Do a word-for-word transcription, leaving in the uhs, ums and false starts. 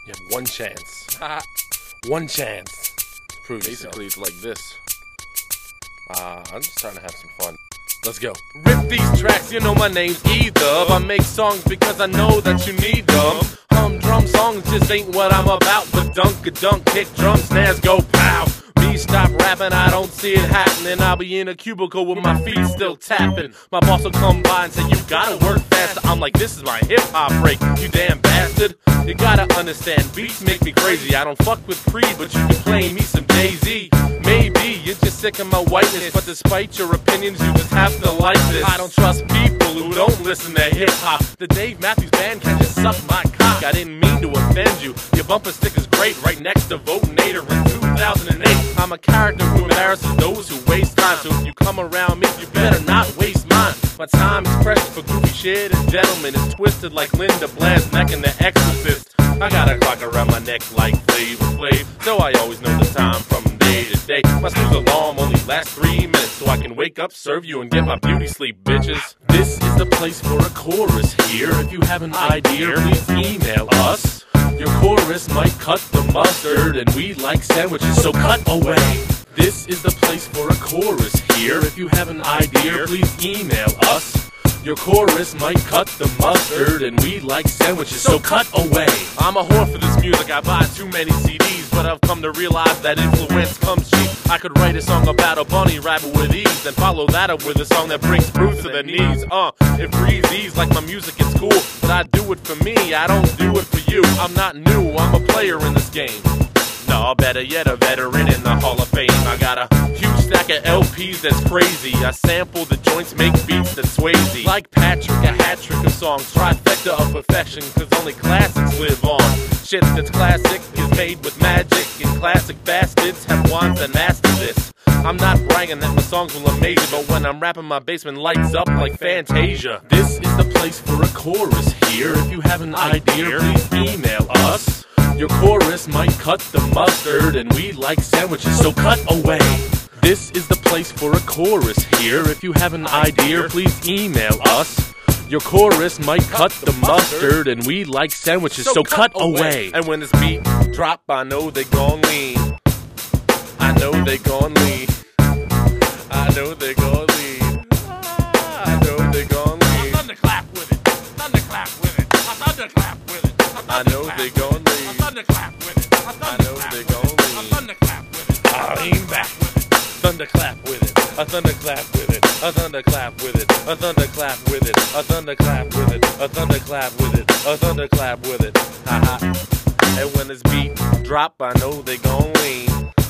You have one chance. One chance to prove Basically, yourself. it's like this. Uh, I'm just trying to have some fun. Let's go. Rip these tracks, you know my name's E-Dub. I make songs because I know that you need them. Humdrum songs just ain't what I'm about. But dunk-a-dunk, kick drum, snares go pow. Me stop rapping, I don't see it happening. I'll be in a cubicle with my feet still tapping. My boss will come by and say, you gotta work faster. I'm like, this is my hip-hop break, you damn bastard. You gotta understand, beats make me crazy. I don't fuck with Creed, but you can play me some Jay-Z. Maybe you're just sick of my whiteness, but despite your opinions, you just have to like this. I don't trust people who don't listen to hip-hop. The Dave Matthews Band can just suck my cock. I didn't mean to offend you. Your bumper sticker's great, right next to Vote-Nator in two thousand eight. I'm a character who embarrasses those who waste time. So if you come around me, you better not waste mine. My time is precious for goofy shit, and gentlemen is twisted like Linda Blair's neck in The Exorcist. I got a clock around my neck like Flavor Flav, so I always know the time from day to day. My snooze alarm only lasts three minutes, so I can wake up, serve you, and get my beauty sleep, bitches. This is the place for a chorus here. If you have an idea, please email us. Your chorus might cut the mustard, and we like sandwiches, so cut away. This is the place for a chorus here. If you have an idea, please email us. Your chorus might cut the mustard, and we like sandwiches, so cut away. I'm a whore for this music, I buy too many C Ds, but I've come to realize that influence comes cheap. I could write a song about a bunny rabbit with ease, then follow that up with a song that brings Bruce to their knees. Uh, it breathes ease like my music is cool, but I do it for me, I don't do it for you. I'm not new, I'm a player in this game. No, better yet, a veteran in the Hall of Fame. I got a huge stack of L Ps that's crazy. I sample the joints, make beats that Swayze. Like Patrick, a hat trick of songs, trifecta of perfection, cause only classics live on. Shit that's classic is made with magic, and classic bastards have wands that master this. I'm not bragging that my songs will amaze you, but when I'm rapping, my basement lights up like Fantasia. This is the place for a chorus here. If you have an idea, please email us. Your chorus might cut the mustard, and we like sandwiches, so cut away. This is the place for a chorus here. If you have an idea, please email us. Your chorus might cut the mustard, and we like sandwiches, so cut away. And when this beat drop, I know they gon' lean. I know they gon' lean. I know they gon' lean. I know they gon' lean. Thunderclap with it. Thunderclap with it. A thunderclap with it. I know they gon' lean. A thunderclap with it. A I know they gon' lean. A thunderclap with it. I lean back. Thunderclap with it. A thunderclap with it. A thunderclap with it. A thunderclap with it. A thunderclap with it. A thunderclap with it. A thunderclap with it. Ha ha. And when this beat drop, I know they gon' lean.